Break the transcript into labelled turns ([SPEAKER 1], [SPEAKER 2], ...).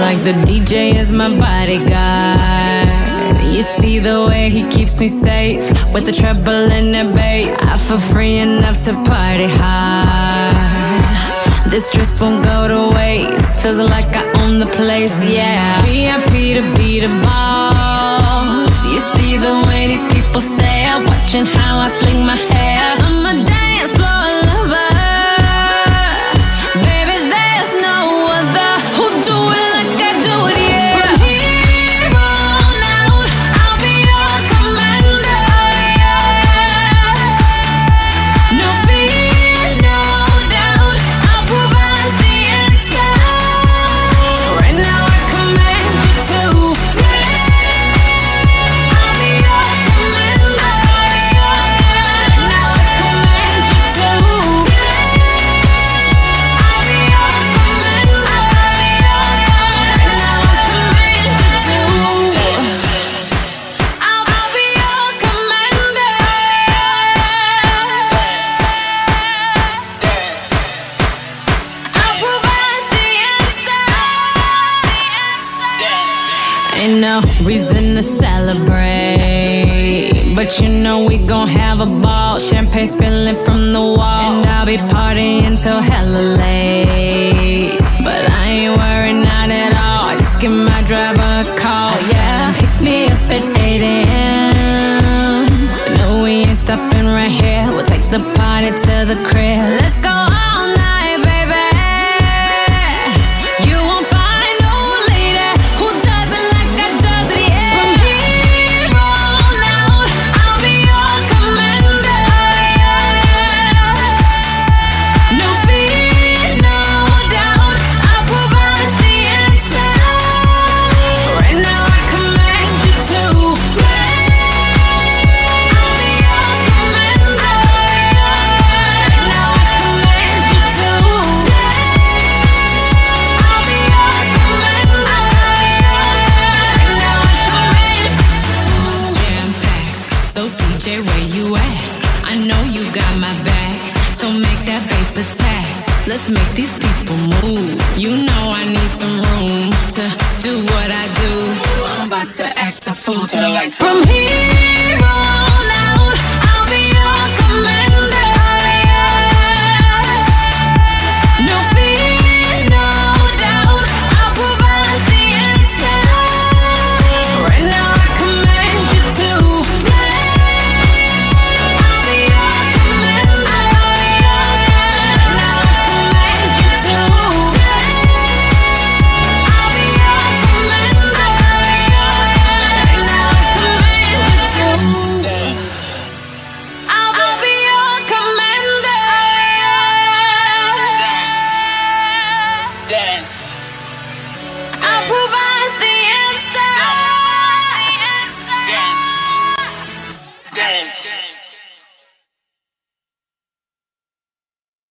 [SPEAKER 1] like the DJ is my bodyguard. You see the way he keeps me safe with the treble and the bass. I feel free enough to party hard. This dress won't go to waste. Feels like I own the place, yeah. VIP to be the boss. You see the way these people stare, watching how I fling my hair. I'm a dance floor lover. Baby, there's no other who do it like I do it, yeah. From here on out, I'll be your commander, yeah. No fear, no doubt, I'll provide the answer. Right now I command you to dance. I'll be your commander, right now I command you to dance. I'll be your commander, right now I command you to dance. I'll be your commander. I'll provide the answer. Ain't no reason to celebrate, but you know we gon' have a ball. Champagne spilling from the wall, and I'll be partying till hella late. But I ain't worried, not at all. Just give my driver a call, yeah. Pick me up at 8 a.m. No, we ain't stopping right here. We'll take the party to the crib. Let's go all night, baby. You won't find no lady who does it like I does it, yeah. From here on out, I'll be your commander, yeah. No fear, no doubt, I'll provide the answer. Right now I command you to dance. I'll be your commander, right now I command you to dance. I'll be your commander, right now I command you to. It's jam-packed, so DJ, where you at? I know you got my back, so make that bass attack. Let's make these people move. You know I need some room to do what I do. I'm about to act a fool till the lights. From here on out,